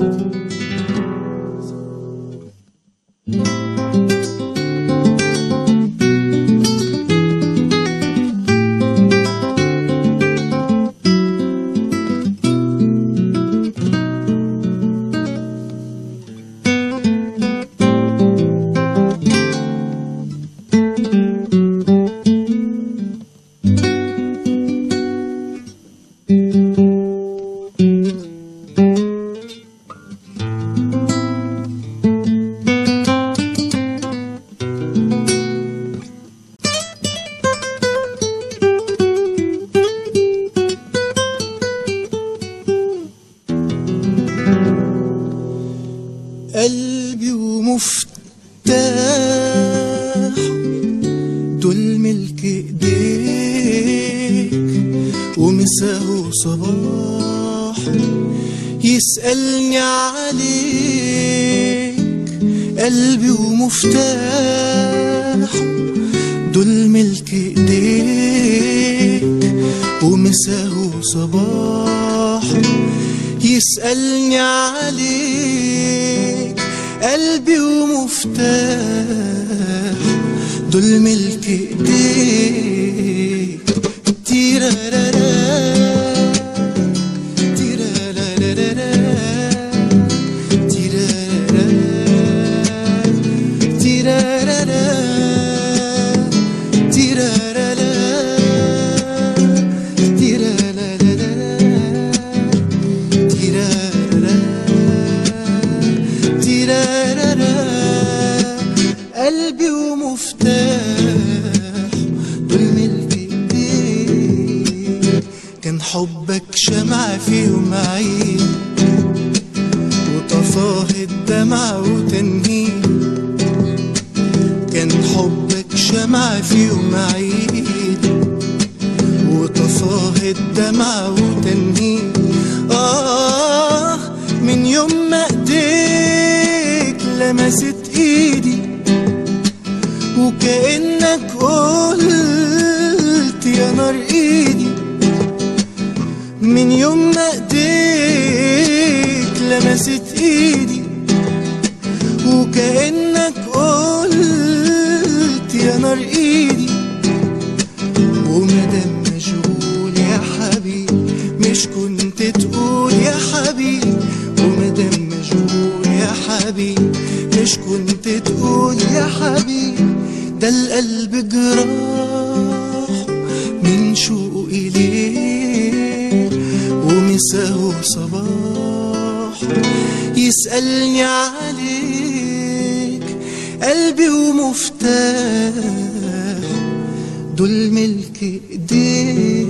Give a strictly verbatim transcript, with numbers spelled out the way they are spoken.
قلبي ومفتاح دول ملك ايديك، ومساه وصباح يسألني عليك. قلبي ومفتاح دول ملك ايديك، ومساه وصباح يسألني عليك. قلبي ومفتاح دول ملك ايديك. تيرارارا تيرارارا تيرارارا تيرارارا تيرارارا قلبي ومفتاح دول ملك ايديك. كان حبك شمعة في يوم عيد، وطفاه الدمع وتنهيد. كان حبك شمعة في يوم عيد، وطفاه الدمع وتنهيد. آه من يوم ما ايديك لمست ايدي، وكأنك قلت يا نار ايدي. من يوم ما ايديك لمست ايدي، وكأنك قلت يا نار ايدي. ومادام مشغول يا حبيبي مش كنت تقول يا حبيبي. ومادام مشغول يا حبيبي مش كنت تقول يا حبيبي. ده القلب جراح من شوق إليه، ومساه صباح يسألني عليك. قلبي ومفتاح دول ملك ايديك.